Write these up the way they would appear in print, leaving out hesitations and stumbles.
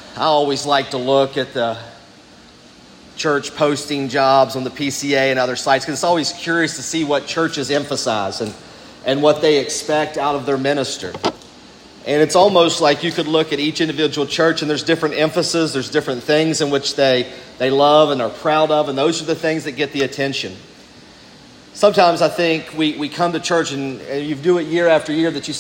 I always like to look at the church posting jobs on the PCA and other sites because it's always curious to see what churches emphasize and what they expect out of their minister. And it's almost like you could look at each individual church and there's different emphasis, there's different things in which they love and are proud of, and those are the things that get the attention. Sometimes I think we come to church and you do it year after year that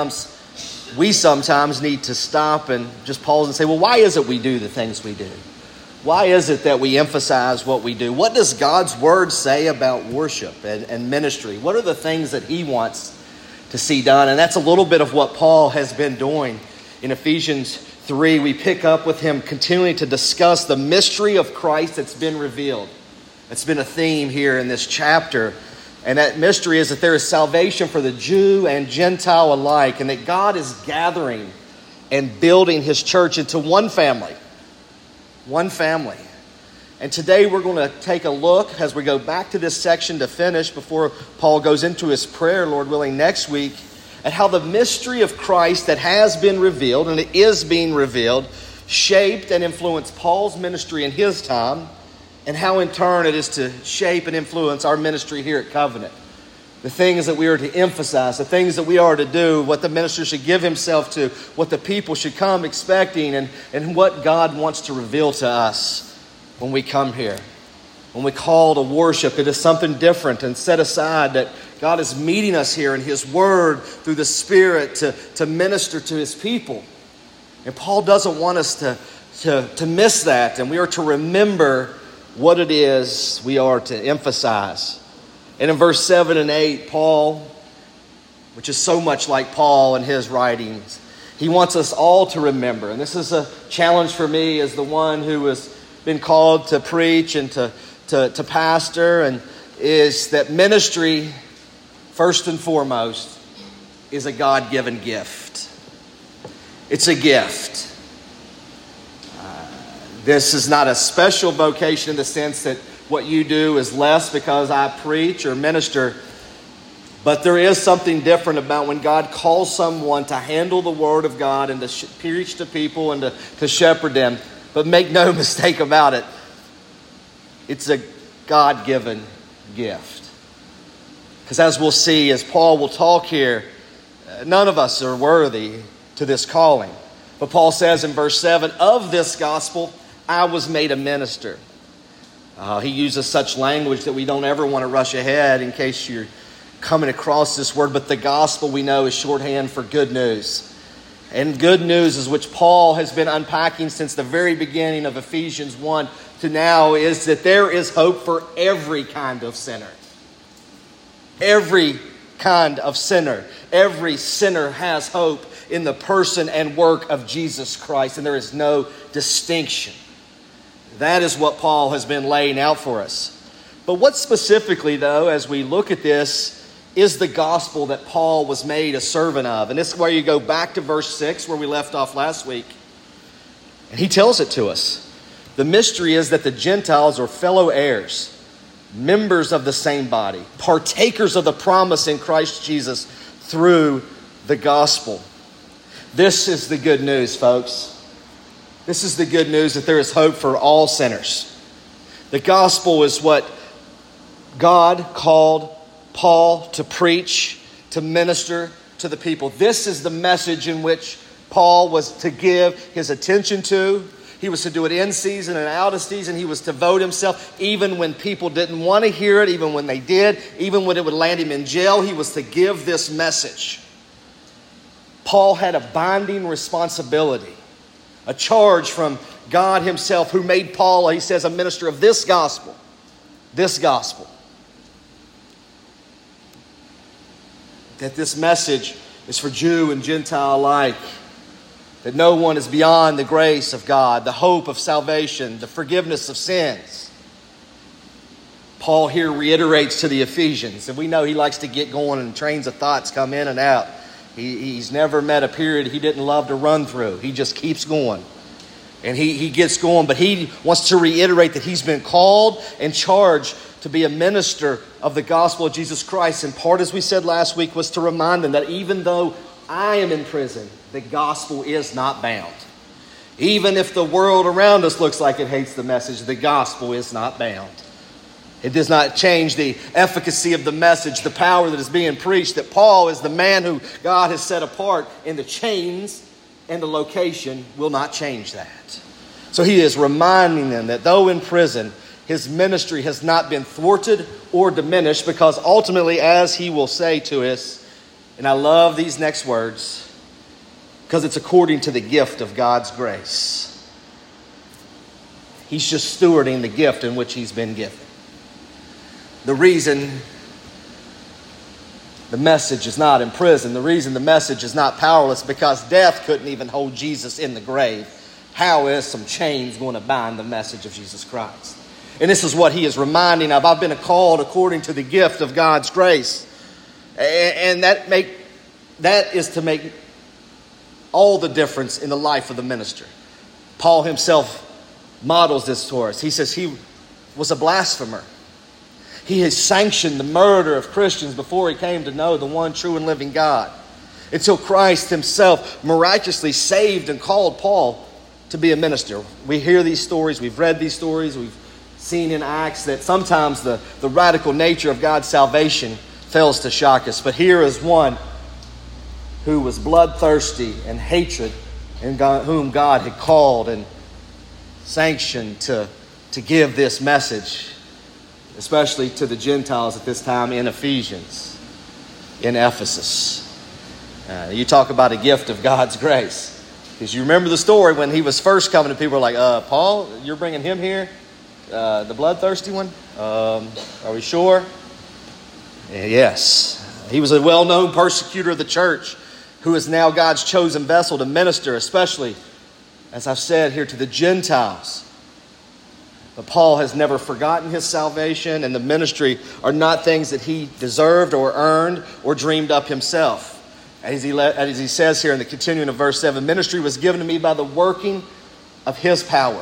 we sometimes need to stop and just pause and say, well, why is it we do the things we do? Why is it that we emphasize what we do? What does God's Word say about worship and ministry? What are the things that He wants to see done? And that's a little bit of what Paul has been doing. In Ephesians 3, we pick up with him continuing to discuss the mystery of Christ that's been revealed. It's been a theme here in this chapter. And that mystery is that there is salvation for the Jew and Gentile alike, and that God is gathering and building His church into one family. One family. And today we're going to take a look as we go back to this section to finish before Paul goes into his prayer, Lord willing, next week, at how the mystery of Christ that has been revealed, and it is being revealed, shaped and influenced Paul's ministry in his time, and how in turn it is to shape and influence our ministry here at Covenant. The things that we are to emphasize, the things that we are to do, what the minister should give himself to, what the people should come expecting, and what God wants to reveal to us when we come here. When we call to worship, it is something different and set aside that God is meeting us here in His Word through the Spirit to minister to His people. And Paul doesn't want us to miss that, and we are to remember what it is we are to emphasize. And in verse 7 and 8, Paul, which is so much like Paul in his writings, he wants us all to remember. And this is a challenge for me as the one who has been called to preach and to pastor, and is that ministry, first and foremost, is a God-given gift. It's a gift. This is not a special vocation in the sense that what you do is less because I preach or minister. But there is something different about when God calls someone to handle the Word of God and to preach to people and to shepherd them. But make no mistake about it, it's a God-given gift. Because as we'll see, as Paul will talk here, none of us are worthy to this calling. But Paul says in verse 7, of this gospel I was made a minister. He uses such language that we don't ever want to rush ahead in case you're coming across this word. But the gospel, we know, is shorthand for good news. And good news is which Paul has been unpacking since the very beginning of Ephesians 1 to now is that there is hope for every kind of sinner. Every kind of sinner. Every sinner has hope in the person and work of Jesus Christ. And there is no distinction. That is what Paul has been laying out for us. But what specifically, though, as we look at this, is the gospel that Paul was made a servant of? And this is where you go back to verse 6, where we left off last week. And he tells it to us. The mystery is that the Gentiles are fellow heirs, members of the same body, partakers of the promise in Christ Jesus through the gospel. This is the good news, folks. This is the good news that there is hope for all sinners. The gospel is what God called Paul to preach, to minister to the people. This is the message in which Paul was to give his attention to. He was to do it in season and out of season. He was to devote himself even when people didn't want to hear it, even when they did, even when it would land him in jail. He was to give this message. Paul had a binding responsibility, a charge from God Himself who made Paul, he says, a minister of this gospel. This gospel. That this message is for Jew and Gentile alike. That no one is beyond the grace of God, the hope of salvation, the forgiveness of sins. Paul here reiterates to the Ephesians, and we know he likes to get going and trains of thoughts come in and out. He's never met a period he didn't love to run through. He just keeps going. And he gets going, but he wants to reiterate that he's been called and charged to be a minister of the gospel of Jesus Christ. And part, as we said last week, was to remind them that even though I am in prison, the gospel is not bound. Even if the world around us looks like it hates the message, the gospel is not bound. It does not change the efficacy of the message, the power that is being preached, that Paul is the man who God has set apart, and the chains and the location will not change that. So he is reminding them that though in prison, his ministry has not been thwarted or diminished, because ultimately, as he will say to us, and I love these next words, because it's according to the gift of God's grace. He's just stewarding the gift in which he's been given. The reason the message is not in prison, the reason the message is not powerless, because death couldn't even hold Jesus in the grave. How is some chains going to bind the message of Jesus Christ? And this is what he is reminding of. I've been called according to the gift of God's grace. And that is to make all the difference in the life of the minister. Paul himself models this for us. He says he was a blasphemer. He has sanctioned the murder of Christians before he came to know the one true and living God, until Christ himself miraculously saved and called Paul to be a minister. We hear these stories. We've read these stories. We've seen in Acts that sometimes the radical nature of God's salvation fails to shock us. But here is one who was bloodthirsty and hatred, and whom God had called and sanctioned to give this message, especially to the Gentiles at this time in Ephesians, in Ephesus. You talk about a gift of God's grace. Because you remember the story when he was first coming, and people were like, Paul, you're bringing him here? The bloodthirsty one? Are we sure? Yes. He was a well-known persecutor of the church, who is now God's chosen vessel to minister, especially, as I've said here, to the Gentiles. But Paul has never forgotten his salvation, and the ministry are not things that he deserved or earned or dreamed up himself. As he says here in the continuing of verse 7, ministry was given to me by the working of his power.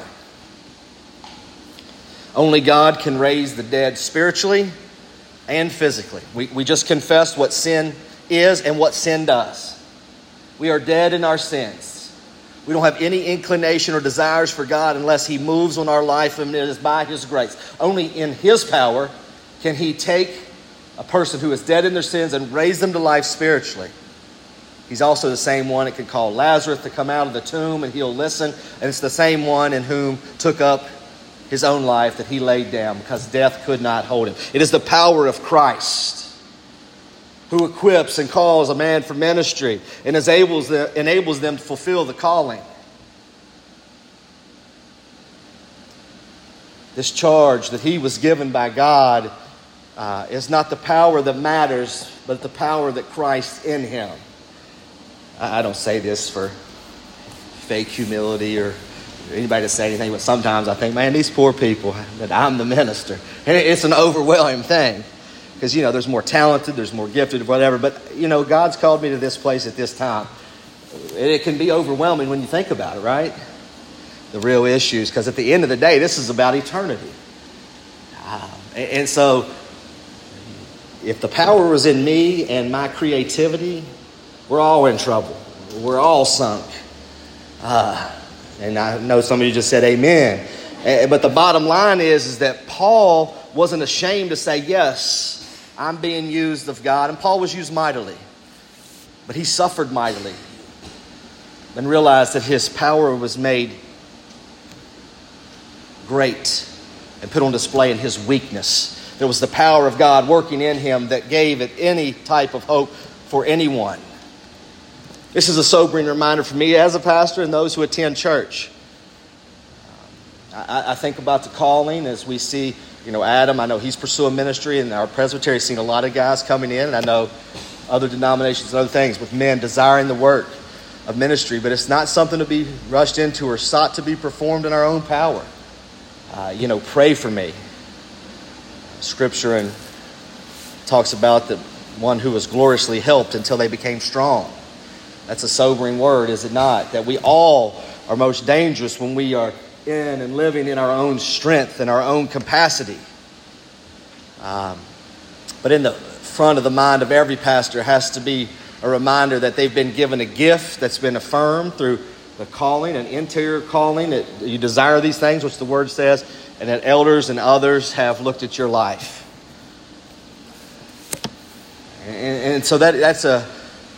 Only God can raise the dead spiritually and physically. We just confessed what sin is and what sin does. We are dead in our sins. We don't have any inclination or desires for God unless he moves on our life, and it is by his grace. Only in his power can he take a person who is dead in their sins and raise them to life spiritually. He's also the same one that can call Lazarus to come out of the tomb, and he'll listen. And it's the same one in whom took up his own life that he laid down, because death could not hold him. It is the power of Christ who equips and calls a man for ministry and enables them to fulfill the calling. This charge that he was given by God is not the power that matters, but the power that Christ in him. I don't say this for fake humility or anybody to say anything, but sometimes I think, man, these poor people, that I'm the minister. And it's an overwhelming thing. Because, there's more talented, there's more gifted, whatever. But, God's called me to this place at this time. It can be overwhelming when you think about it, right? The real issues. Because at the end of the day, this is about eternity. And so, if the power was in me and my creativity, we're all in trouble. We're all sunk. And I know some of you just said amen. But the bottom line is that Paul wasn't ashamed to say, yes, I'm being used of God. And Paul was used mightily. But he suffered mightily. And realized that his power was made great and put on display in his weakness. There was the power of God working in him that gave it any type of hope for anyone. This is a sobering reminder for me as a pastor and those who attend church. I think about the calling as we see, Adam, I know he's pursuing ministry, and our presbytery has seen a lot of guys coming in, and I know other denominations and other things with men desiring the work of ministry, but it's not something to be rushed into or sought to be performed in our own power. Pray for me. Scripture talks about the one who was gloriously helped until they became strong. That's a sobering word, is it not? That we all are most dangerous when we are in and living in our own strength and our own capacity. But in the front of the mind of every pastor has to be a reminder that they've been given a gift that's been affirmed through the calling, an interior calling, that you desire these things, which the Word says, and that elders and others have looked at your life. And so that's a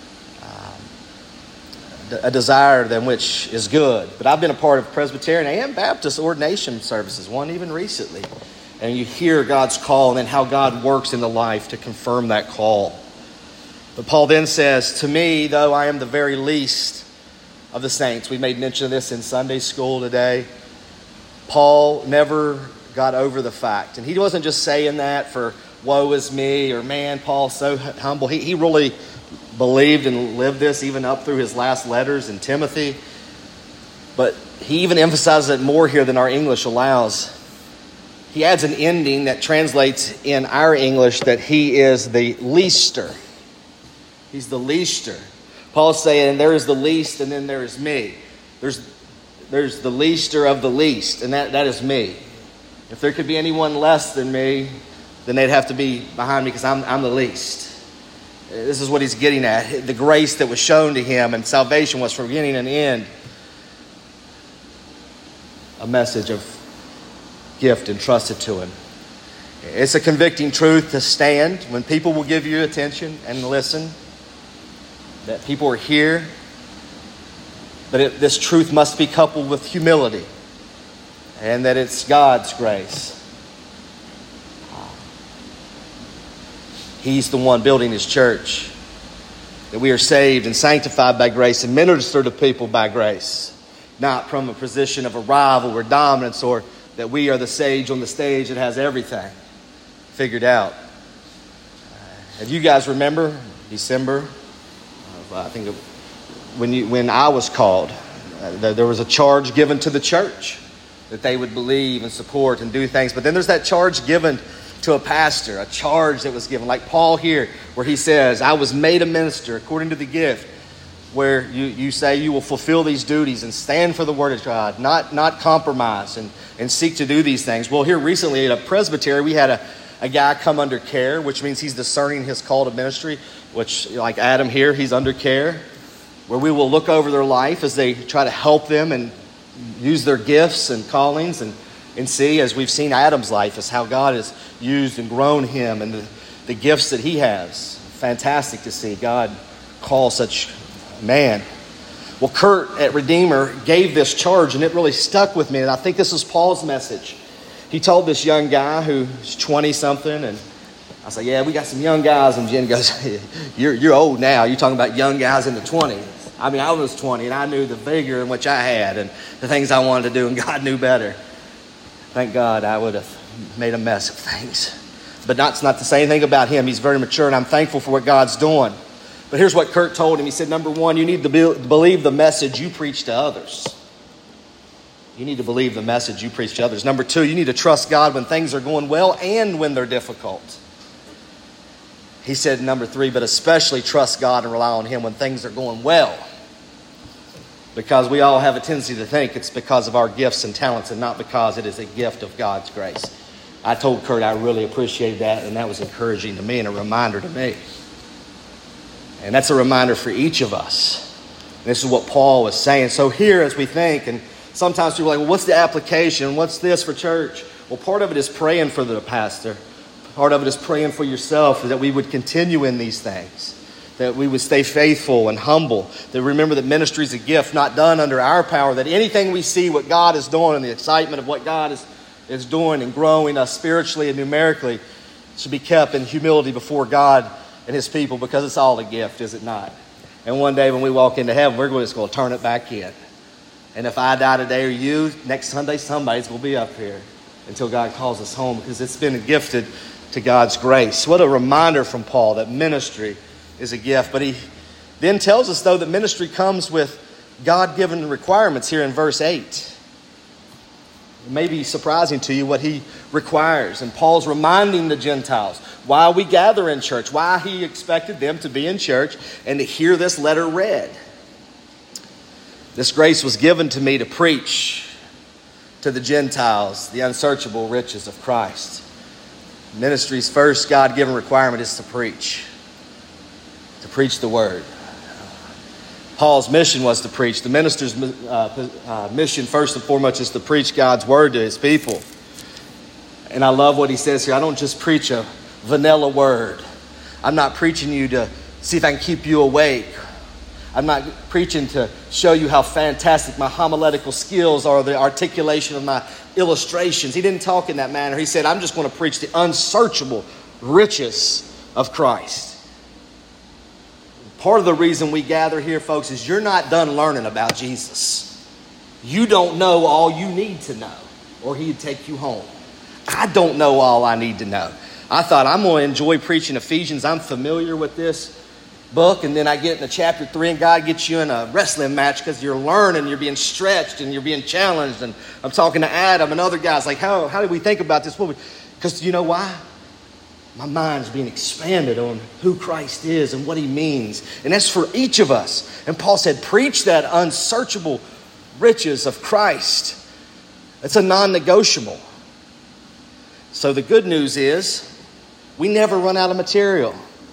desire then which is good. But I've been a part of Presbyterian and Baptist ordination services, one even recently. And you hear God's call and then how God works in the life to confirm that call. But Paul then says, to me, though I am the very least of the saints. We made mention of this in Sunday school today. Paul never got over the fact. And he wasn't just saying that for woe is me or man, Paul's so humble. He really believed and lived this even up through his last letters in Timothy. But he even emphasizes it more here than our English allows. He adds an ending that translates in our English that he is the leaster. He's the leaster. Paul's saying there is the least and then there is me. There's the leaster of the least, and that is me. If there could be anyone less than me, then they'd have to be behind me because I'm the least. This is what he's getting at. The grace that was shown to him and salvation was from beginning and end. A message of gift entrusted to him. It's a convicting truth to stand when people will give you attention and listen. That people are here. But this truth must be coupled with humility. And that it's God's grace. He's the one building His church. That we are saved and sanctified by grace and ministered to people by grace. Not from a position of arrival or dominance, or that we are the sage on the stage that has everything figured out. If you guys remember December, I think when I was called, there was a charge given to the church that they would believe and support and do things. But then there's that charge given to a pastor, a charge that was given, like Paul here, where he says, I was made a minister according to the gift, where you say you will fulfill these duties and stand for the word of God, not compromise and seek to do these things. Well, here recently at a presbytery, we had a guy come under care, which means he's discerning his call to ministry, which, like Adam here, he's under care, where we will look over their life as they try to help them and use their gifts and callings and see, as we've seen Adam's life, as how God has used and grown him and the gifts that he has. Fantastic to see God call such a man. Well, Kurt at Redeemer gave this charge, and it really stuck with me, and I think this is Paul's message. He told this young guy who's 20-something, and I said, yeah, we got some young guys, and Jen goes, you're old now. You're talking about young guys in the 20s. I mean, I was 20, and I knew the vigor in which I had and the things I wanted to do, and God knew better. Thank God I would have made a mess of things. But that's not to say anything about him. He's very mature, and I'm thankful for what God's doing. But here's what Kurt told him. He said, number one, you need to believe the message you preach to others. You need to believe the message you preach to others. Number two, you need to trust God when things are going well and when they're difficult. He said, number three, but especially trust God and rely on Him when things are going well. Because we all have a tendency to think it's because of our gifts and talents and not because it is a gift of God's grace. I told Kurt I really appreciated that, and that was encouraging to me and a reminder to me. And that's a reminder for each of us. This is what Paul was saying. So here, as we think, and sometimes people are like, well, what's the application? What's this for church? Well, part of it is praying for the pastor. Part of it is praying for yourself, that we would continue in these things. That we would stay faithful and humble. That remember that ministry is a gift not done under our power. That anything we see what God is doing and the excitement of what God is doing and growing us spiritually and numerically should be kept in humility before God and His people, because it's all a gift, is it not? And one day when we walk into heaven, we're just going to turn it back in. And if I die today or you, next Sunday, somebody's going to be up here until God calls us home, because it's been gifted to God's grace. What a reminder from Paul that ministry is a gift. But he then tells us, though, that ministry comes with God-given requirements here in verse 8. It may be surprising to you what he requires. And Paul's reminding the Gentiles why we gather in church, why he expected them to be in church and to hear this letter read. This grace was given to me to preach to the Gentiles the unsearchable riches of Christ. Ministry's first God-given requirement is to preach the word. Paul's mission was to preach. The minister's mission, first and foremost, is to preach God's word to his people. And I love what he says here. I don't just preach a vanilla word. I'm not preaching you to see if I can keep you awake. I'm not preaching to show you how fantastic my homiletical skills are, the articulation of my illustrations. He didn't talk in that manner. He said, I'm just going to preach the unsearchable riches of Christ. Part of the reason we gather here, folks, is you're not done learning about Jesus. You don't know all you need to know, or he'd take you home. I don't know all I need to know. I thought I'm going to enjoy preaching Ephesians. I'm familiar with this book, and then I get into chapter 3, and God gets you in a wrestling match because you're learning, you're being stretched, and you're being challenged. And I'm talking to Adam and other guys like, how do we think about this? Because you know why? My mind's being expanded on who Christ is and what he means. And that's for each of us. And Paul said, preach that unsearchable riches of Christ. It's a non-negotiable. So the good news is we never run out of material.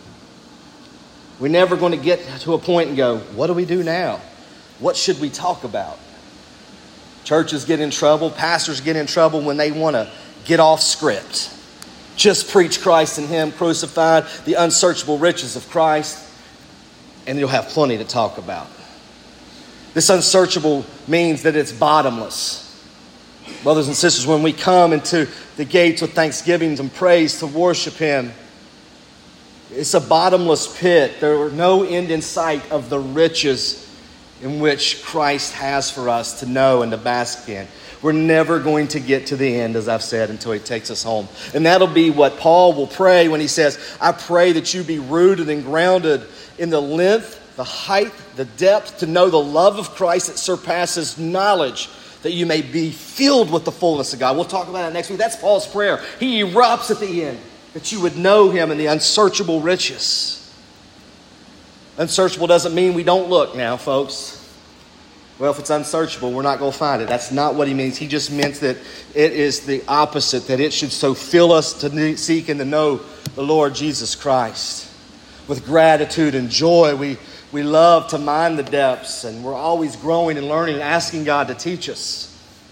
We're never going to get to a point and go, what do we do now? What should we talk about? Churches get in trouble. Pastors get in trouble when they want to get off script. Just preach Christ and him crucified, the unsearchable riches of Christ, and you'll have plenty to talk about. This unsearchable means that it's bottomless. Brothers and sisters, when we come into the gates with thanksgivings and praise to worship him, it's a bottomless pit. There are no end in sight of the riches in which Christ has for us to know and to bask in. We're never going to get to the end, as I've said, until he takes us home. And that'll be what Paul will pray when he says, I pray that you be rooted and grounded in the length, the height, the depth, to know the love of Christ that surpasses knowledge, that you may be filled with the fullness of God. We'll talk about that next week. That's Paul's prayer. He erupts at the end, that you would know him in the unsearchable riches. Unsearchable doesn't mean we don't look now, folks. Well, if it's unsearchable, we're not going to find it. That's not what he means. He just meant that it is the opposite, that it should so fill us to seek and to know the Lord Jesus Christ. With gratitude and joy, we love to mine the depths, and we're always growing and learning and asking God to teach us.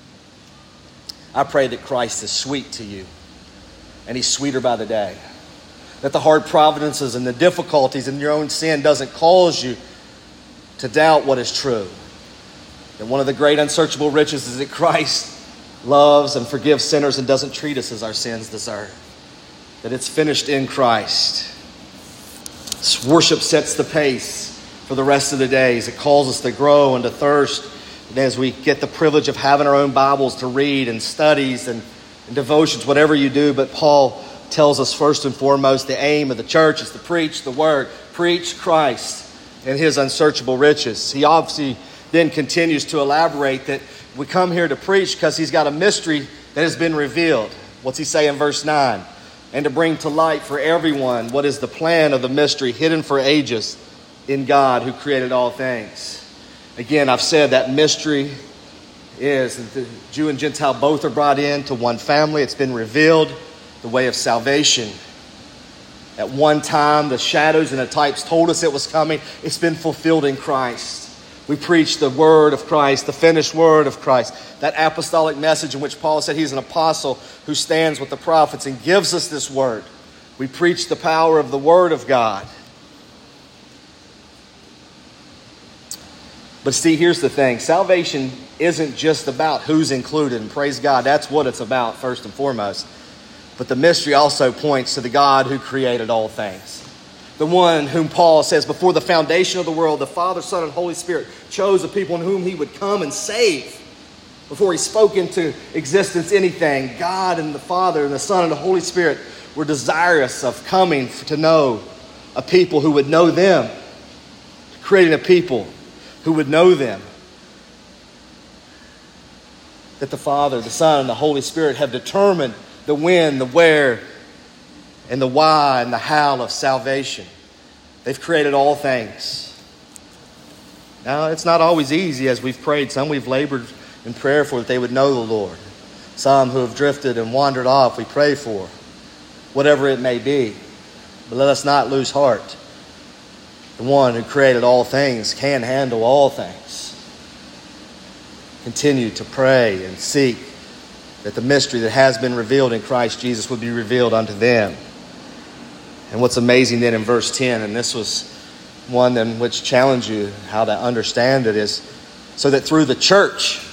I pray that Christ is sweet to you, and he's sweeter by the day. That the hard providences and the difficulties in your own sin doesn't cause you to doubt what is true. And one of the great unsearchable riches is that Christ loves and forgives sinners and doesn't treat us as our sins deserve. That it's finished in Christ. This worship sets the pace for the rest of the days. It calls us to grow and to thirst. And as we get the privilege of having our own Bibles to read and studies and devotions, whatever you do, but Paul tells us first and foremost the aim of the church is to preach the word. Preach Christ and his unsearchable riches. He obviously then continues to elaborate that we come here to preach because he's got a mystery that has been revealed. What's he say in verse 9? And to bring to light for everyone what is the plan of the mystery hidden for ages in God who created all things. Again, I've said that mystery is that the Jew and Gentile both are brought into one family. It's been revealed, the way of salvation. At one time, the shadows and the types told us it was coming. It's been fulfilled in Christ. We preach the word of Christ, the finished word of Christ. That apostolic message in which Paul said he's an apostle who stands with the prophets and gives us this word. We preach the power of the word of God. But see, here's the thing. Salvation isn't just about who's included. And praise God, that's what it's about first and foremost. But the mystery also points to the God who created all things. The one whom Paul says before the foundation of the world, the Father, Son, and Holy Spirit chose a people in whom he would come and save. Before he spoke into existence anything, God and the Father and the Son and the Holy Spirit were desirous of coming to know a people who would know them. Creating a people who would know them. That the Father, the Son, and the Holy Spirit have determined the when, the where, and the why and the how of salvation. They've created all things. Now, it's not always easy as we've prayed. Some we've labored in prayer for that they would know the Lord. Some who have drifted and wandered off, we pray for. Whatever it may be. But let us not lose heart. The one who created all things can handle all things. Continue to pray and seek that the mystery that has been revealed in Christ Jesus would be revealed unto them. And what's amazing then in verse 10, and this was one in which challenge you how to understand it, is so that through the church,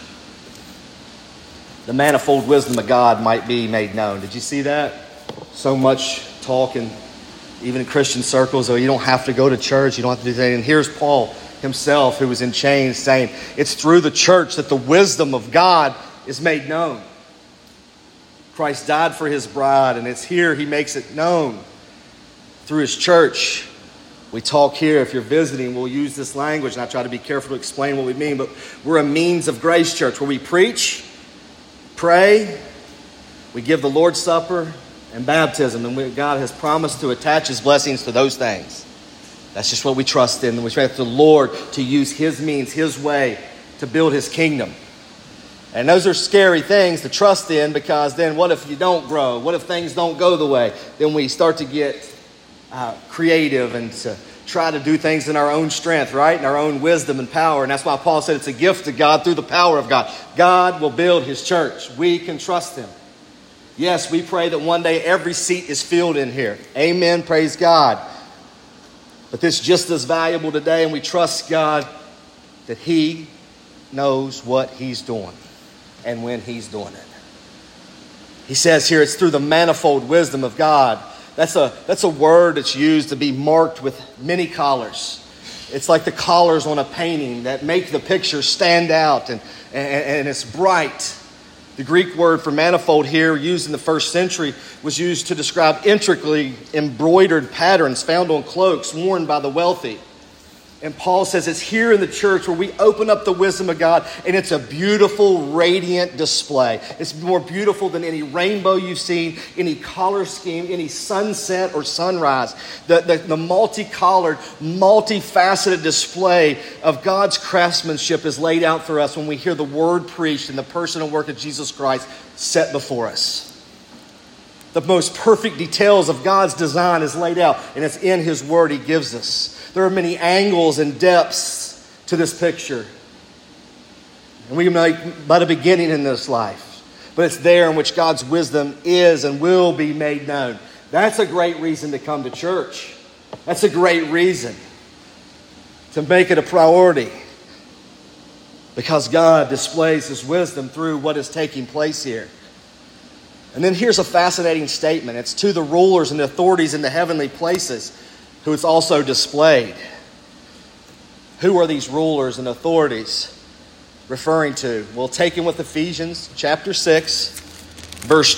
the manifold wisdom of God might be made known. Did you see that? So much talk, and even in Christian circles, you don't have to go to church, you don't have to do that. And here's Paul himself, who was in chains, saying, it's through the church that the wisdom of God is made known. Christ died for his bride, and it's here he makes it known. Through his church. We talk here, if you're visiting, we'll use this language, and I try to be careful to explain what we mean, but we're a means of grace church where we preach, pray, we give the Lord's Supper and baptism, and God has promised to attach his blessings to those things. That's just what we trust in, and we trust the Lord to use his means, his way, to build his kingdom. And those are scary things to trust in, because then what if you don't grow? What if things don't go the way? Then we start to get creative and to try to do things in our own strength, right? In our own wisdom and power. And that's why Paul said it's a gift to God through the power of God. God will build his church. We can trust him. Yes, we pray that one day every seat is filled in here. Amen. Praise God. But this is just as valuable today, and we trust God that he knows what he's doing and when he's doing it. He says here it's through the manifold wisdom of God. That's a word that's used to be marked with many collars. It's like the collars on a painting that make the picture stand out and it's bright. The Greek word for manifold here, used in the first century, was used to describe intricately embroidered patterns found on cloaks worn by the wealthy. And Paul says it's here in the church where we open up the wisdom of God, and it's a beautiful, radiant display. It's more beautiful than any rainbow you've seen, any color scheme, any sunset or sunrise. The multicolored, multifaceted display of God's craftsmanship is laid out for us when we hear the word preached and the personal work of Jesus Christ set before us. The most perfect details of God's design is laid out, and it's in his word he gives us. There are many angles and depths to this picture. And we make but a beginning in this life. But it's there in which God's wisdom is and will be made known. That's a great reason to come to church. That's a great reason to make it a priority. Because God displays his wisdom through what is taking place here. And then here's a fascinating statement. It's to the rulers and the authorities in the heavenly places who it's also displayed. Who are these rulers and authorities referring to? Well, taken with Ephesians chapter 6, verse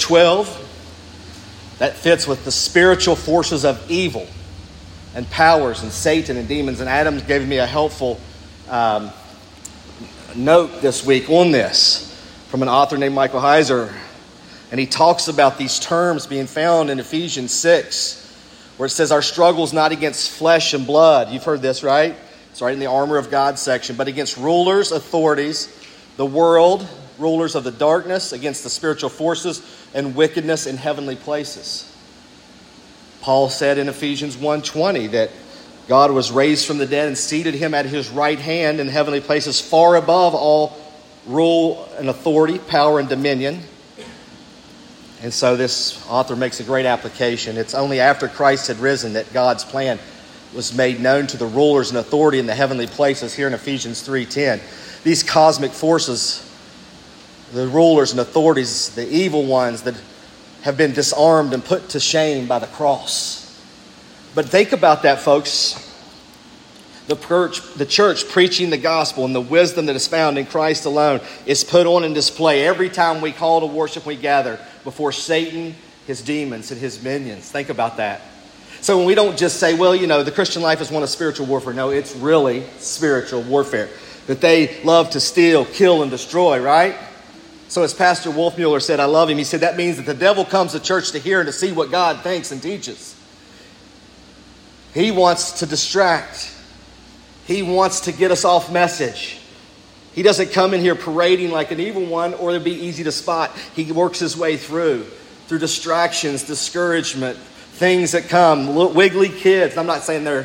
12. That fits with the spiritual forces of evil and powers and Satan and demons. And Adam gave me a helpful note this week on this from an author named Michael Heiser. And he talks about these terms being found in Ephesians 6, where it says our struggle is not against flesh and blood. You've heard this, right? It's right in the armor of God section. But against rulers, authorities, the world, rulers of the darkness, against the spiritual forces and wickedness in heavenly places. Paul said in Ephesians 1:20 that God was raised from the dead and seated him at his right hand in heavenly places, far above all rule and authority, power and dominion. And so this author makes a great application. It's only after Christ had risen that God's plan was made known to the rulers and authority in the heavenly places here in Ephesians 3:10. These cosmic forces, the rulers and authorities, the evil ones that have been disarmed and put to shame by the cross. But think about that, folks. The church preaching the gospel and the wisdom that is found in Christ alone is put on and display every time we call to worship, we gather before Satan, his demons, and his minions. Think about that. So when we don't just say, well, the Christian life is one of spiritual warfare. No, it's really spiritual warfare. That they love to steal, kill, and destroy, right? So as Pastor Wolfmueller said, I love him, he said that means that the devil comes to church to hear and to see what God thinks and teaches. He wants to distract. He wants to get us off message. He doesn't come in here parading like an evil one, or it'll be easy to spot. He works his way through distractions, discouragement, things that come. Little wiggly kids. I'm not saying they're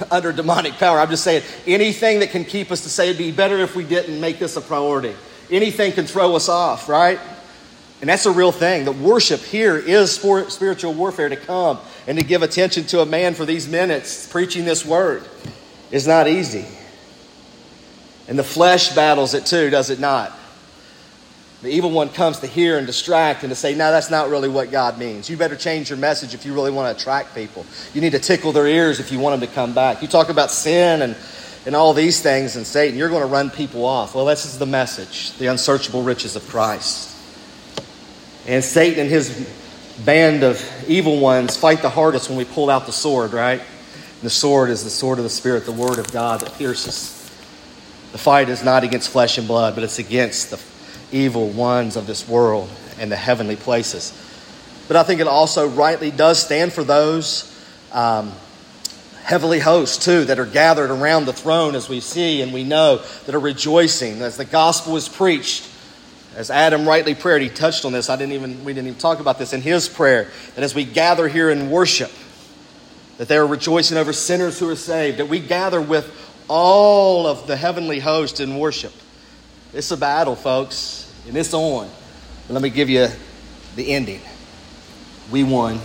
under demonic power. I'm just saying, anything that can keep us to say it'd be better if we didn't make this a priority. Anything can throw us off, right? And that's a real thing. The worship here is spiritual warfare. To come and to give attention to a man for these minutes preaching this word is not easy. And the flesh battles it too, does it not? The evil one comes to hear and distract and to say, no, that's not really what God means. You better change your message if you really want to attract people. You need to tickle their ears if you want them to come back. You talk about sin and all these things and Satan, you're going to run people off. Well, this is the message, the unsearchable riches of Christ. And Satan and his band of evil ones fight the hardest when we pull out the sword, right? And the sword is the sword of the Spirit, the word of God that pierces. The fight is not against flesh and blood, but it's against the evil ones of this world and the heavenly places. But I think it also rightly does stand for those heavenly hosts too that are gathered around the throne, as we see and we know, that are rejoicing as the gospel is preached. As Adam rightly prayed, he touched on this. We didn't even talk about this in his prayer, that as we gather here in worship, that they are rejoicing over sinners who are saved, that we gather with all of the heavenly host in worship. It's a battle, folks, and it's on. But let me give you the ending. We won.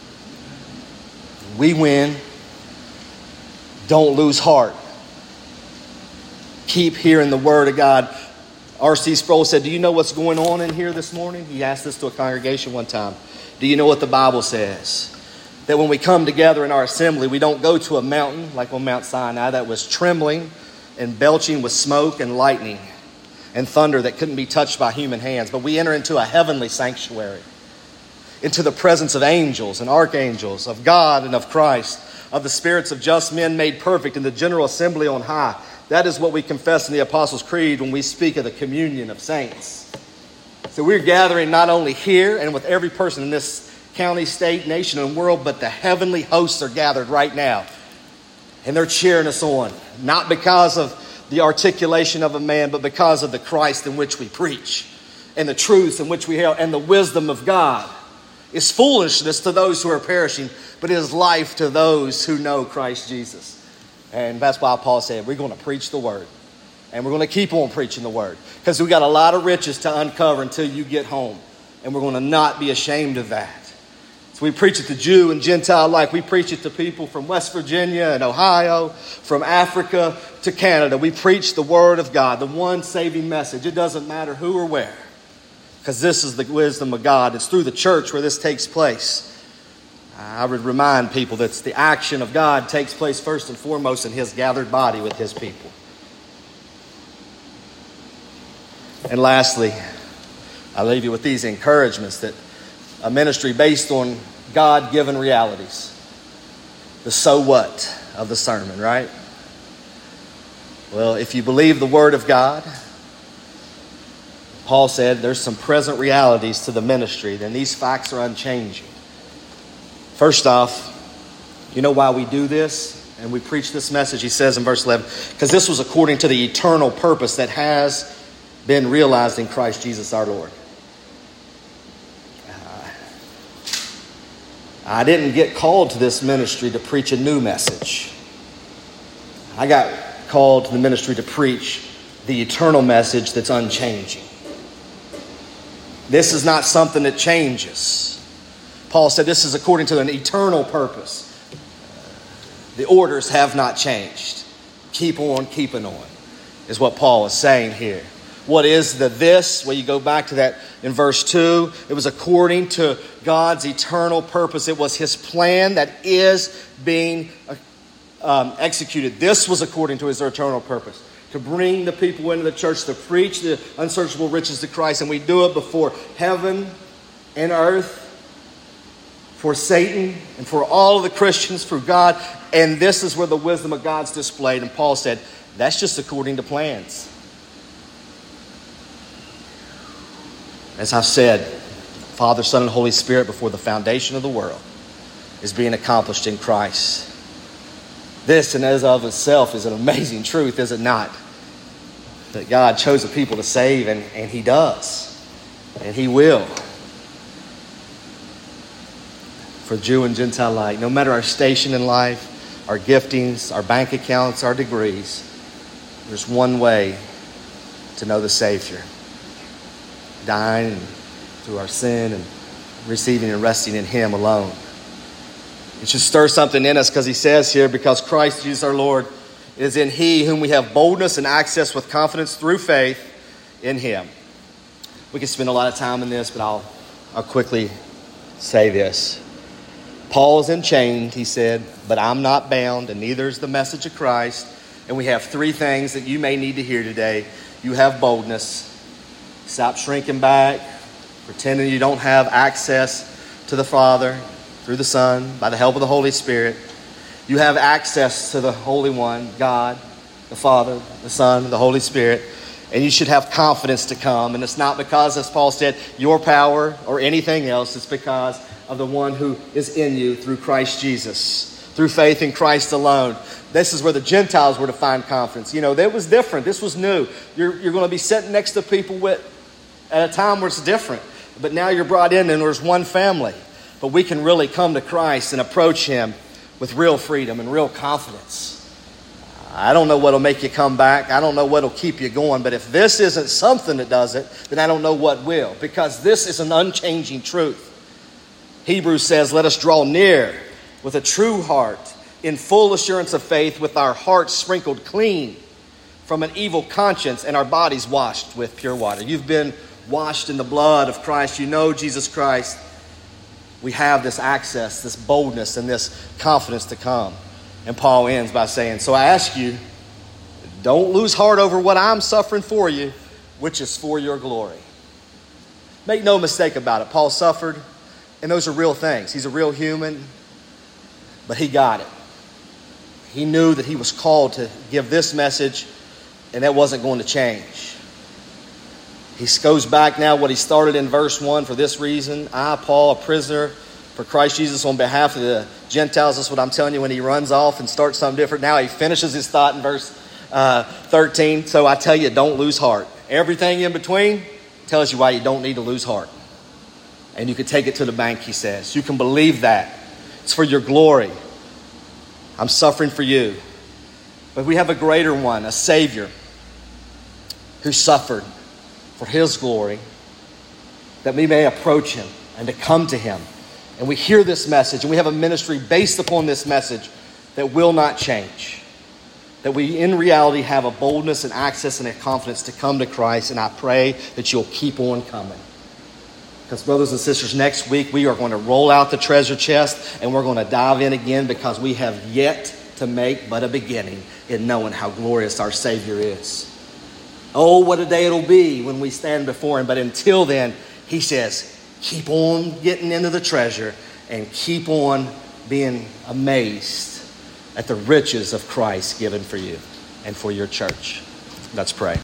We win. Don't lose heart. Keep hearing the word of God. R.C. Sproul said, do you know what's going on in here this morning? He asked this to a congregation one time. Do you know what the Bible says? That when we come together in our assembly, we don't go to a mountain like on Mount Sinai that was trembling and belching with smoke and lightning and thunder that couldn't be touched by human hands. But we enter into a heavenly sanctuary, into the presence of angels and archangels, of God and of Christ, of the spirits of just men made perfect in the general assembly on high. That is what we confess in the Apostles' Creed when we speak of the communion of saints. So we're gathering not only here and with every person in this county, state, nation, and world, but the heavenly hosts are gathered right now. And they're cheering us on, not because of the articulation of a man, but because of the Christ in which we preach and the truth in which we have and the wisdom of God. It's foolishness to those who are perishing, but it is life to those who know Christ Jesus. And that's why Paul said, we're going to preach the word. And we're going to keep on preaching the word. Because we got a lot of riches to uncover until you get home. And we're going to not be ashamed of that. So we preach it to Jew and Gentile alike. We preach it to people from West Virginia and Ohio, from Africa to Canada. We preach the word of God, the one saving message. It doesn't matter who or where. Because this is the wisdom of God. It's through the church where this takes place. I would remind people that the action of God takes place first and foremost in his gathered body with his people. And lastly, I leave you with these encouragements that a ministry based on God-given realities. The so what of the sermon, right? Well, if you believe the word of God, Paul said there's some present realities to the ministry, then these facts are unchanging. First off, you know why we do this and we preach this message? He says in verse 11, because this was according to the eternal purpose that has been realized in Christ Jesus our Lord. I didn't get called to this ministry to preach a new message. I got called to the ministry to preach the eternal message that's unchanging. This is not something that changes. Paul said this is according to an eternal purpose. The orders have not changed. Keep on keeping on, is what Paul is saying here. What is the this? Well, you go back to that in verse 2. It was according to God's eternal purpose. It was his plan that is being executed. This was according to his eternal purpose. To bring the people into the church, to preach the unsearchable riches of Christ. And we do it before heaven and earth, for Satan and for all of the Christians, for God. And this is where the wisdom of God's displayed. And Paul said, that's just according to plans. As I've said, Father, Son, and Holy Spirit before the foundation of the world is being accomplished in Christ. This in and of itself is an amazing truth, is it not? That God chose a people to save, and he does. And he will. For Jew and Gentile alike, no matter our station in life, our giftings, our bank accounts, our degrees. There's one way to know the Savior. Dying through our sin and receiving and resting in Him alone. It should stir something in us because he says here, because Christ Jesus our Lord is in He whom we have boldness and access with confidence through faith in Him. We can spend a lot of time in this, but I'll quickly say this. Paul is enchained, he said, but I'm not bound, and neither is the message of Christ. And we have three things that you may need to hear today. You have boldness. Stop shrinking back, pretending you don't have access to the Father through the Son, by the help of the Holy Spirit. You have access to the Holy One, God, the Father, the Son, the Holy Spirit. And you should have confidence to come. And it's not because, as Paul said, your power or anything else. It's because of the one who is in you through Christ Jesus, through faith in Christ alone. This is where the Gentiles were to find confidence. You know, that was different. This was new. You're going to be sitting next to people at a time where it's different. But now you're brought in and there's one family. But we can really come to Christ and approach Him with real freedom and real confidence. I don't know what'll make you come back. I don't know what'll keep you going. But if this isn't something that does it, then I don't know what will. Because this is an unchanging truth. Hebrews says, let us draw near with a true heart, in full assurance of faith, with our hearts sprinkled clean from an evil conscience and our bodies washed with pure water. You've been washed in the blood of Christ. You know Jesus Christ. We have this access, this boldness, and this confidence to come. And Paul ends by saying, so I ask you, don't lose heart over what I'm suffering for you, which is for your glory. Make no mistake about it. Paul suffered, and those are real things. He's a real human, but he got it. He knew that he was called to give this message, and that wasn't going to change. He goes back now what he started in verse 1. For this reason, I, Paul, a prisoner for Christ Jesus on behalf of the Gentiles. That's what I'm telling you when he runs off and starts something different. Now he finishes his thought in verse 13. So I tell you, don't lose heart. Everything in between tells you why you don't need to lose heart. And you can take it to the bank, he says. You can believe that. It's for your glory. I'm suffering for you. But we have a greater one, a Savior, who suffered for His glory, that we may approach Him and to come to Him. And we hear this message, and we have a ministry based upon this message that will not change. That we in reality have a boldness and access and a confidence to come to Christ. And I pray that you'll keep on coming. Because brothers and sisters, next week we are going to roll out the treasure chest, and we're going to dive in again, because we have yet to make but a beginning in knowing how glorious our Savior is. Oh, what a day it'll be when we stand before Him. But until then, He says, keep on getting into the treasure and keep on being amazed at the riches of Christ given for you and for your church. Let's pray.